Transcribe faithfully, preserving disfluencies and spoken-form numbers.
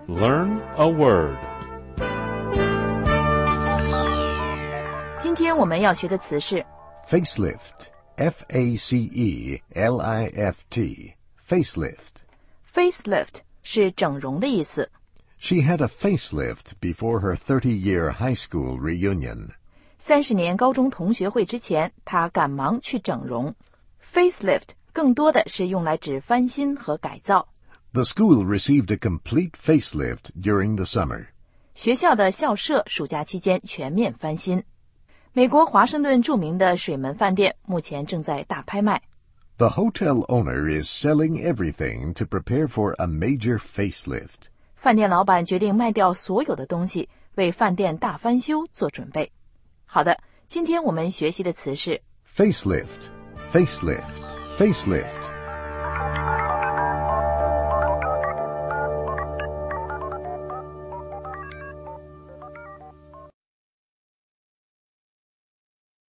Learn a word. 今天我们要学的词是 Facelift, F A C E L I F T, facelift. facelift 是整容的意思。 She had a facelift before her thirty-year high school reunion. 三十年高中同学会之前，她赶忙去整容。facelift 更多的是用来指翻新和改造。 The school received a complete facelift during the summer. 学校的校舍暑假期间全面翻新。美国华盛顿著名的水门饭店目前正在大拍卖。 The hotel owner is selling everything to prepare for a major facelift. 饭店老板决定卖掉所有的东西，为饭店大翻修做准备。好的，今天我们学习的词是 Facelift, facelift, facelift.